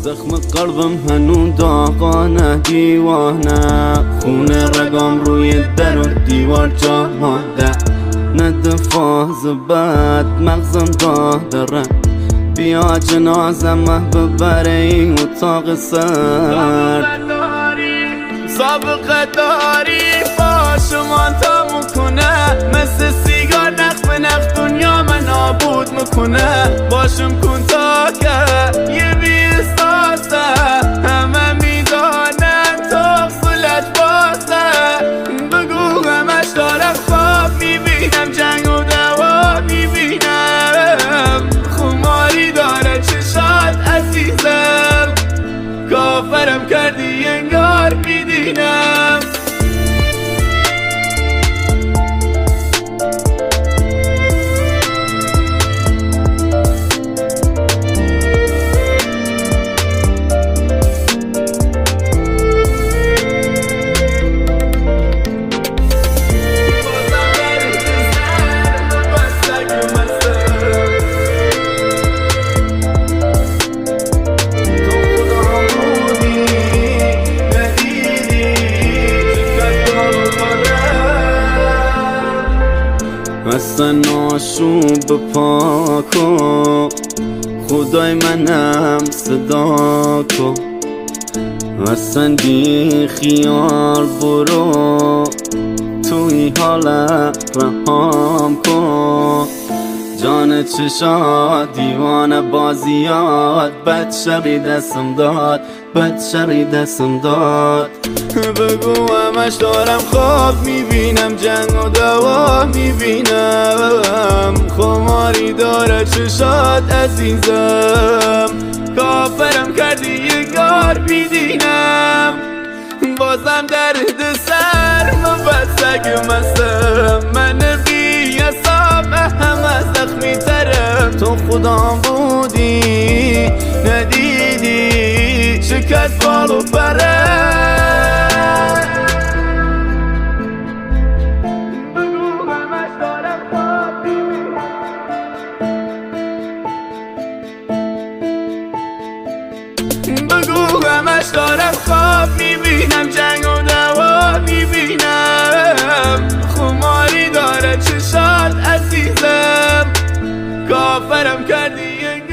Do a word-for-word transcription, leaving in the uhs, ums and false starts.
زخم قلبم هنو داغانه دیوانه، خون رگام روی در و دیوار جا مانده. نه دفاز بد مغزم داره، بیا جنازم ببره این اتاق سرد. سابقه داری با شما تا میکنه، مثل سیگار نخ به نخ دنیا من نابود میکنه. باشم کن تا که یه بیستاسه، همه میدانن تو صلت باسه. بگو همش دارم خواب میبینم، جنگ و دوا میبینم. خماری داره چشات عزیزم، کافرم کردی انگار میدینم. اصلا آشوب پاکو، خدای منم صدا کن. اصلا بی خیال برو، توی حال رهام کن. جان چشات دیوانه بازیات، بد شقی دستم داد، بد شقی دستم داد. بگو همش دارم خواب میبینم، جنگ و دوا میبینم. خماری داره چشات عزیزم، کافرم کردی یه گار بیدینم. بازم درد سر من بسگ مستم، من بی حساب همه زخمی ترم. تو خودم بودی ندیدی شکست بال و پره. بگو همش دارم خواب میبینم، جنگ و دوا میبینم. خماری داره چشات عزیزم، کافرم کردی